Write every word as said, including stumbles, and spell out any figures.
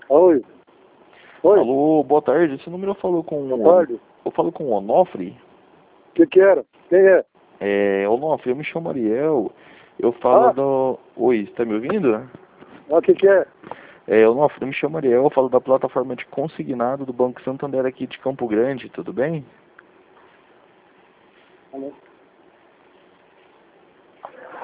Oi. Oi. Alô, boa tarde. Esse número eu falo com Boa o... tarde. Eu falo com o Onofre. O que que era? Quem é? É, Onofre, eu me chamo Ariel. Eu falo Ah? do... Oi, está me ouvindo? Ah, o que que é? É, Onofre, eu me chamo Ariel. Eu falo da plataforma de consignado do Banco Santander aqui de Campo Grande, tudo bem? Alô?